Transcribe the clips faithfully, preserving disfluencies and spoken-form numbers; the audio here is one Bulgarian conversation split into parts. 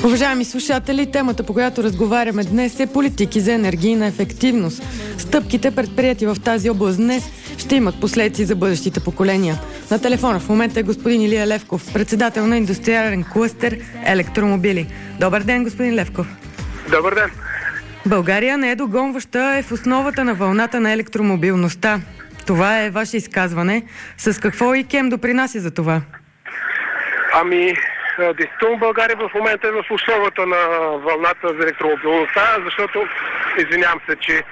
Уважаеми слушатели, темата, по която разговаряме днес, е политики за енергийна ефективност. Стъпките, предприяти в тази област днес, ще имат последици за бъдещите поколения. На телефона в момента е господин Илия Левков, председател на индустриален клъстер електромобили. Добър ден, господин Левков. Добър ден. България не е догонваща, е в основата на вълната на електромобилността. Това е ваше изказване. С какво ИКЕМ допринася за това? Ами, действително България в момента е в основата на вълната за електромобилността, защото, извинявам се, че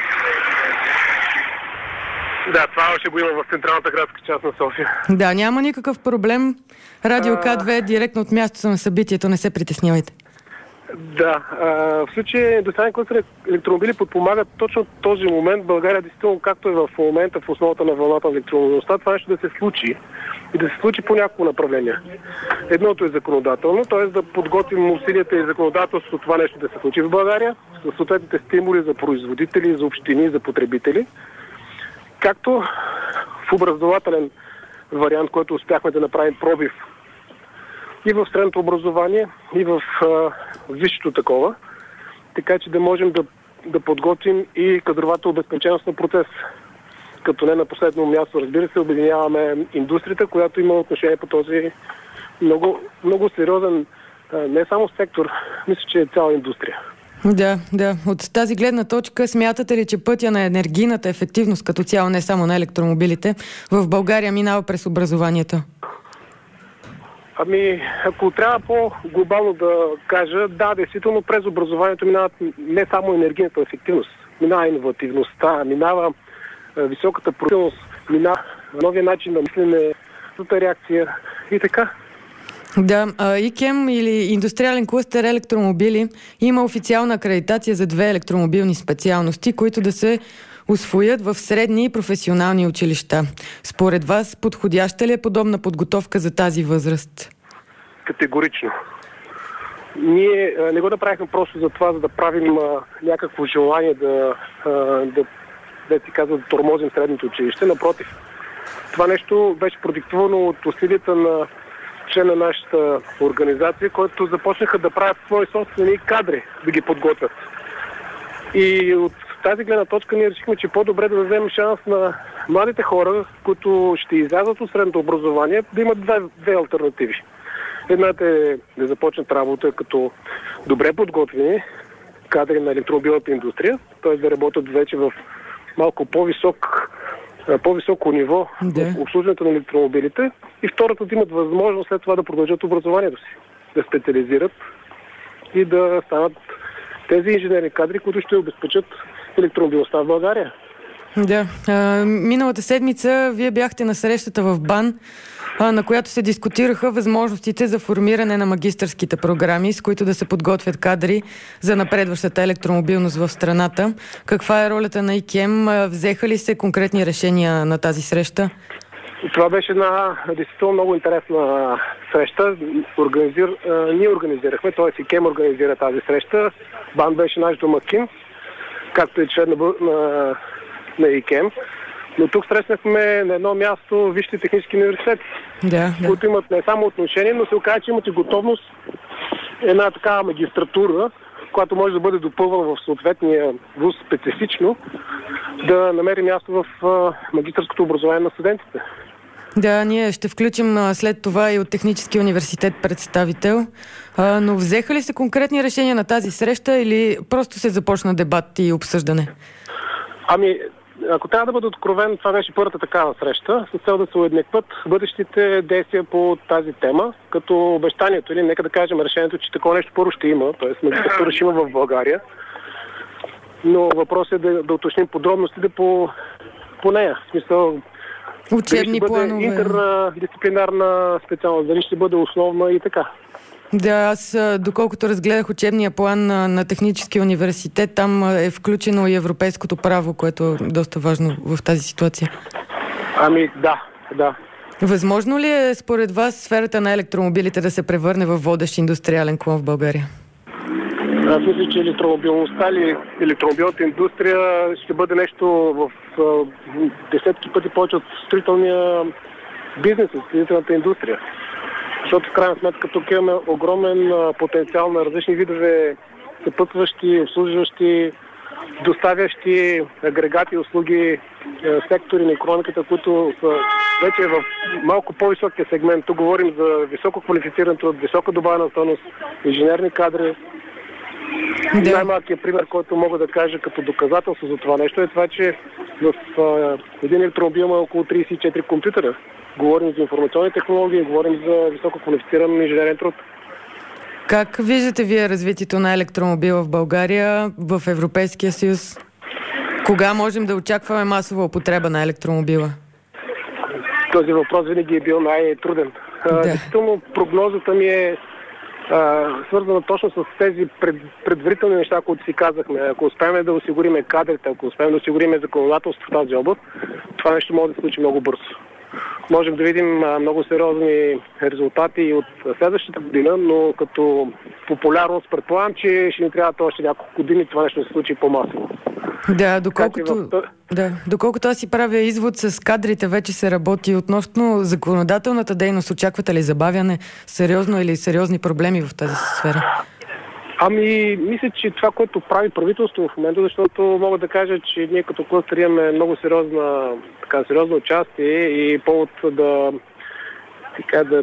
да, това ще го има в централната градска част на София. Да, няма никакъв проблем. Радио К две е директно от мястото на събитието, не се притеснявайте. Да, а, в случай индустриален клъстер електромобили подпомагат точно този момент. България, действително, както е в момента в основата на вълната на електромобилността, това нещо да се случи и да се случи по няколко направления. Едното е законодателно, т.е. да подготвим усилията и законодателството това нещо да се случи в България, с съответните стимули за производители, за общини, за потребители, както в образователен вариант, който успяхме да направим пробив и в средното образование, и в а, висшето такова, така че да можем да, да подготвим и кадровата обезпеченост на процес. Като не на последно място, разбира се, обединяваме индустрията, която има отношение по този много, много сериозен, а, не само сектор, мисля, че е цяла индустрия. Да, да. От тази гледна точка смятате ли, че пътя на енергийната ефективност като цяло, не само на електромобилите, в България минава през образованието? Ами, ако трябва по-глобално да кажа, да, действително през образованието минават не само енергийната ефективност, минава иновативността, минава е, високата продуктивност, минава новия начин на мислене, реакция и така. Да, ИКЕМ или индустриален клъстер електромобили има официална акредитация за две електромобилни специалности, които да се усвоят в средни и професионални училища. Според вас, подходяща ли е подобна подготовка за тази възраст? Категорично. Ние а, не го направихме просто за това, за да правим а, някакво желание да, а, да, да ти казва, да тормозим средното училище. Напротив, това нещо беше продиктувано от усилията на член на нашата организация, които започнаха да правят свои собствени кадри, да ги подготвят. И от тази гледна точка ние решихме, че по-добре да дадем шанс на младите хора, които ще излязат от средното образование, да имат две, две алтернативи. Едната е да започнат работа като добре подготвени кадри на електромобилната индустрия, т.е. да работят вече в малко по-висок, по-високо ниво да. в обслужването на електромобилите, и втората да имат възможност след това да продължат образованието си, да специализират и да станат тези инженерни кадри, които ще обезпечат електромобилността в България. Да. А, миналата седмица вие бяхте на срещата в БАН, а, на която се дискутираха възможностите за формиране на магистърските програми, с които да се подготвят кадри за напредващата електромобилност в страната. Каква е ролята на ИКЕМ? Взеха ли се конкретни решения на тази среща? Това беше една действително много интересна среща. Организир... Ние организирахме, т.е. ИКЕМ организира тази среща. БАН беше наш домакин, както и член на, на... на ИКЕМ. Но тук срещнахме на едно място висшите технически университети, да, да. които имат не само отношение, но се оказа, че имат и готовност една такава магистратура, която може да бъде допълвана в съответния вуз специфично, да намери място в магистърското образование на студентите. Да, ние ще включим а, след това и от Техническия университет представител. А, но взеха ли се конкретни решения на тази среща или просто се започна дебат и обсъждане? Ами, ако трябва да бъда откровен, това беше първата такава среща, с цел да се уеднакват бъдещите действия по тази тема, като обещанието, или нека да кажем решението, че такова нещо първо ще има, т.е. магистратура ще има в България, но въпросът е да, да уточним подробностите по, по нея. В смисъл, учебни планове. Дали ще бъде интердисциплинарна специалност, дали ще бъде основна и така. Да, аз доколкото разгледах учебния план на, на Техническия университет, там е включено и европейското право, което е доста важно в тази ситуация. Ами да, да. Възможно ли е според вас сферата на електромобилите да се превърне в водещ индустриален клон в България? Аз мисля, че електромобилността или електромобилната индустрия ще бъде нещо в а, десетки пъти повече от строителния бизнес, от строителната индустрия. Защото в крайна сметка тук имаме огромен потенциал на различни видове съпътващи, обслужващи, доставящи агрегати, услуги, сектори на икономиката, които са вече в малко по-високия сегмент. Тук говорим за високо квалифициран труд, висока добавена стойност, инженерни кадри. Да. Най-малкият пример, който мога да кажа като доказателство за това нещо е това, че в а, един електромобил има около трийсет и четири компютъра. Говорим за информационни технологии, говорим за високо квалифициран инженерен труд. Как виждате вие развитието на електромобила в България, в Европейския съюз? Кога можем да очакваме масова употреба на електромобила? Този въпрос винаги е бил най-труден. Да. Действително, прогнозата ми е а, свързана точно с тези пред, предварителни неща, които си казахме. Ако успеем да осигурим кадрите, ако успеем да осигурим законодателство в тази област, това нещо може да се случи много бързо. Можем да видим много сериозни резултати от следващата година, но като популярност предполагам, че ще ни трябва още няколко години това нещо да се случи по-масово. Да, доколкото, в... да, доколкото аз си правя извод с кадрите, вече се работи относно законодателната дейност. Очаквате ли забавяне сериозно или сериозни проблеми в тази сфера? Ами, мисля, че това, което прави правителство в момента, защото мога да кажа, че ние като клъстър имаме много сериозна, така, сериозно участие и повод да, така, да,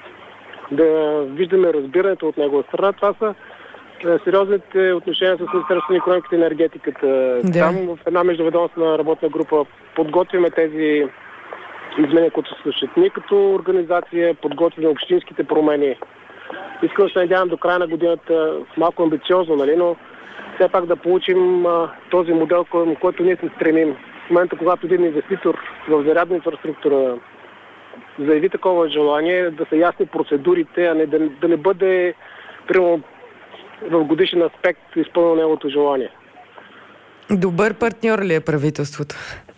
да виждаме разбирането от негова страна. Това са сериозните отношения с Министерството на икономиката и енергетиката. Да. Там в една междуведомствена работна група подготвяме тези изменения, които се случат. Ние като организация подготвяме общинските промени. Искам да се надявам до края на годината малко амбициозно, нали, но все пак да получим а, този модел, към който ние се стремим. В момента, когато един инвеститор в зарядна инфраструктура заяви такова желание, да са ясни процедурите, а не да, да не бъде примерно в годишен аспект изпълнено неговото желание. Добър партньор ли е правителството?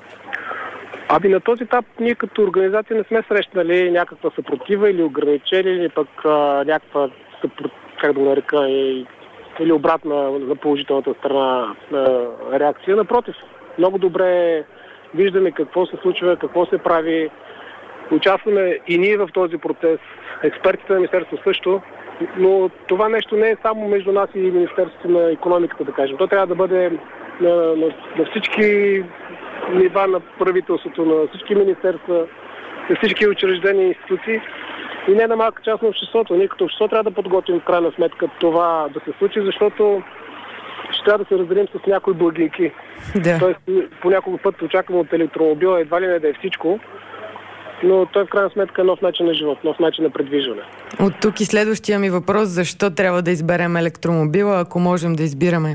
Аби на този етап ние като организация не сме срещнали някаква съпротива или ограничение, или пък а, някаква, как да го нарека, или обратна на положителната страна а, реакция. Напротив, много добре виждаме какво се случва, какво се прави. Участваме и ние в този процес. Експертите на Министерството също. Но това нещо не е само между нас и Министерството на икономиката, да кажем. То трябва да бъде на, на, на всички нива на правителството, на всички министерства, на всички учреждения и институции и не на малка част на обществото. Ние като общество трябва да подготвим в крайна сметка това да се случи, защото ще трябва да се разделим с някои благинки. Да. Тоест, по няколко път очакваме от електромобила едва ли не да е всичко, но той в крайна сметка е нов начин на живот, нов начин на предвижване. От тук и следващия ми въпрос, защо трябва да изберем електромобила, ако можем да избираме?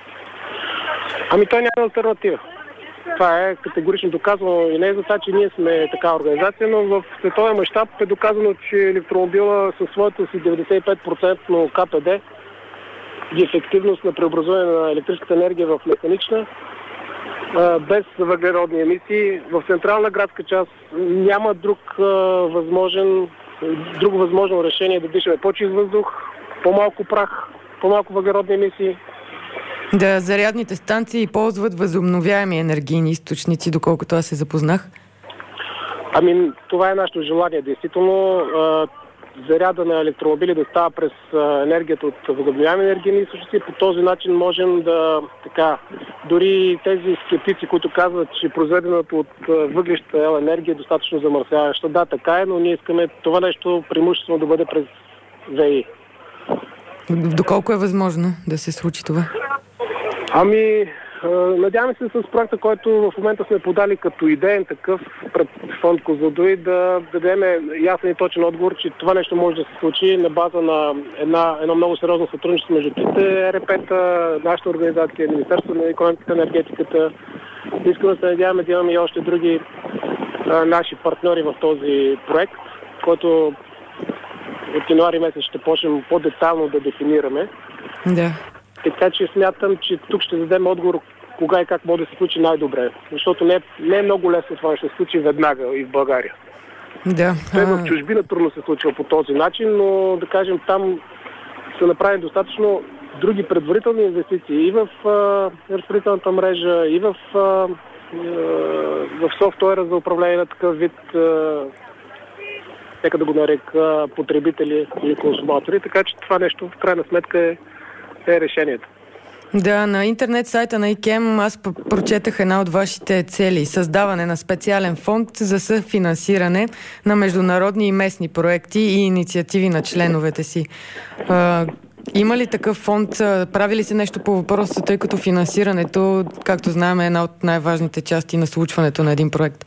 Ами той няма алтернатива. Това е категорично доказано и не е за това, че ние сме така организация, но в световен мащаб е доказано, че електромобила със своето си деветдесет и пет процента КПД и ефективност на преобразуване на електрическата енергия в механична, без въглеродни емисии, в централна градска част няма друг възможен, друго възможно решение да дишаме по-чист въздух, по-малко прах, по-малко въглеродни емисии. Да, зарядните станции ползват възобновяеми енергийни източници, доколкото аз се запознах. Ами, това е нашето желание. Действително, заряда на електромобили да става през енергията от възобновяеми енергийни източници. По този начин можем да, така, дори тези скептици, които казват, че произведената от въглища ел енергия е достатъчно замърсяваща. Да, така е, но ние искаме това нещо преимуществено да бъде през ВЕИ. Доколко е възможно да се случи това? Ами, надяваме се с проекта, който в момента сме подали като идеен такъв пред фонд Козлодуй, да дадем ясен и точен отговор, че това нещо може да се случи на база на една, едно много сериозно сътрудничество между трите Е Р П-та, нашата организация, Министерството на икономиката и енергетиката. Искам да се надяваме да имаме и още други а, наши партньори в този проект, който от януари месец ще почнем по-детално да дефинираме. Да. Така че смятам, че тук ще дадем отговор кога и как може да се случи най-добре. Защото не, не е много лесно това ще се случи веднага и в България. Да. Те в чужбина трудно се случва по този начин, но да кажем там са направени достатъчно други предварителни инвестиции и в разпределителната мрежа, и в, а, в софтуера за управление на такъв вид а, нека да го нарека потребители или консуматори, така че това нещо в крайна сметка е, е решението. Да, на интернет сайта на ИКЕМ аз прочетах една от вашите цели – създаване на специален фонд за съфинансиране на международни и местни проекти и инициативи на членовете си. А, има ли такъв фонд? Прави ли се нещо по въпроса, тъй като финансирането, както знаем, е една от най-важните части на случването на един проект?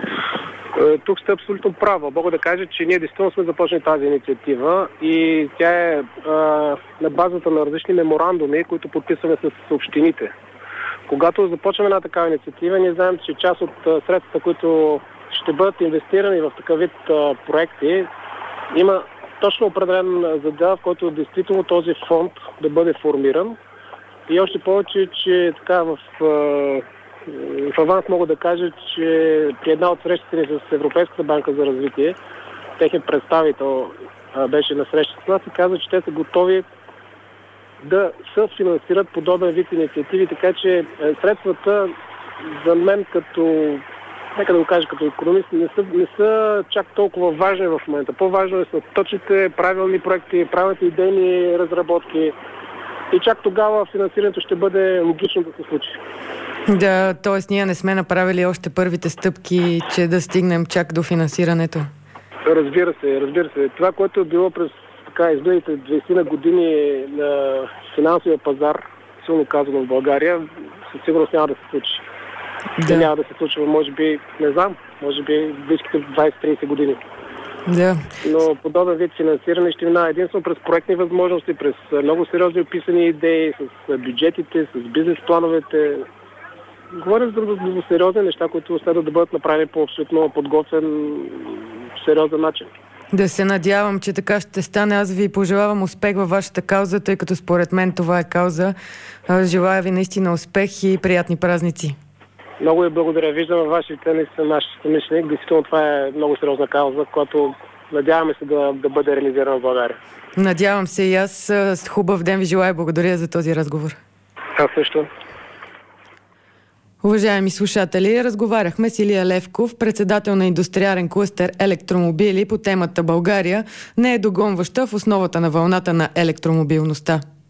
Тук сте абсолютно права. Мога да кажа, че ние действително сме започнали тази инициатива и тя е а, на базата на различни меморандуми, които подписваме с общините. Когато започваме една такава инициатива, ние знаем, че част от средствата, които ще бъдат инвестирани в такъв вид а, проекти, има точно определен задел, в който действително този фонд да бъде формиран. И още повече, че така в... А, В аванс мога да кажа, че при една от срещите ни с Европейската банка за развитие, техният представител а, беше на среща с нас и каза, че те са готови да съфинансират подобен вид инициативи, така че е, средствата за мен като, нека да го кажа, като икономист, не са, не са чак толкова важни в момента. По-важно е са точните правилни проекти, правилните идейни разработки и чак тогава финансирането ще бъде логично да се случи. Да, т.е. ние не сме направили още първите стъпки, че да стигнем чак до финансирането. Разбира се, разбира се. Това, което е било през така изминалите двайсет години на финансовия пазар, силно казано в България, със сигурност няма да се случи. Да. Няма да се случва, може би, не знам, може би близките двайсет-трийсет години. Да. Но подобен вид финансиране ще минава единствено през проектни възможности, през много сериозни описани идеи, с бюджетите, с бизнес плановете. Говоря за много сериозни неща, които следва да бъдат направени по абсолютно подготвен, сериозен начин. Да се надявам, че така ще стане. Аз ви пожелавам успех във вашата кауза, тъй като според мен това е кауза. Желая ви наистина успех и приятни празници. Много ви благодаря. Виждам във вашите наистина наши съмишленик. Действително това е много сериозна кауза, която надяваме се да, да бъде реализирана в България. Надявам се и аз. Хубав ден ви желая. Благодаря за този разговор. Аз също. Уважаеми слушатели, разговаряхме с Илия Левков, председател на индустриален клъстер електромобили по темата България не е догонваща в основата на вълната на електромобилността.